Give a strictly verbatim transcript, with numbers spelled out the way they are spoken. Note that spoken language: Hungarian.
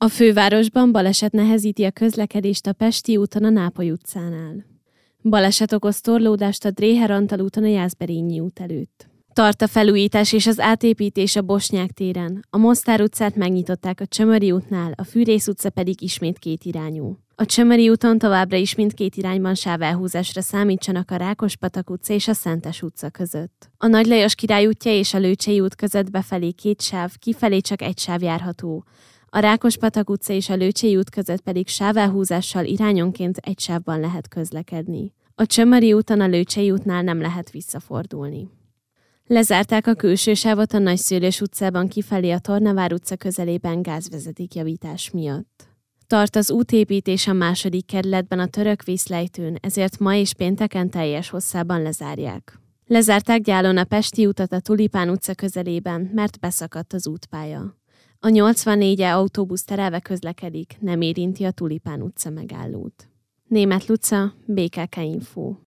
A fővárosban baleset nehezíti a közlekedést a Pesti úton a Nápoly utcánál. Baleset okoz torlódást a Dréher-Antal úton a Jászberényi út előtt. Tart a felújítás és az átépítés a Bosnyák téren. A Mostár utcát megnyitották a Csömöri útnál, a Fűrész utca pedig ismét kétirányú. A Csömöri úton továbbra is mindkét irányban sávelhúzásra számítsanak a Rákospatak utca és a Szentes utca között. A Nagy Lajos Király útja és a Lőcsei út között befelé két sáv, kifelé csak egy sáv járható. A Rákospatak utca és a Lőcsei út között pedig sávelhúzással irányonként egy sávban lehet közlekedni. A Csömöri úton a Lőcsei útnál nem lehet visszafordulni. Lezárták a külső sávot a Nagyszőlős utcában kifelé a Tornavár utca közelében gázvezetékjavítás miatt. Tart az útépítés a második kerületben a Török vízlejtőn, ezért ma és pénteken teljes hosszában lezárják. Lezárták Gyálon a Pesti utat a Tulipán utca közelében, mert beszakadt az útpálya. A nyolcvannégy E autóbusz terelve közlekedik, nem érinti a Tulipán utca megállót. Németh Luca, bé ká ká Info.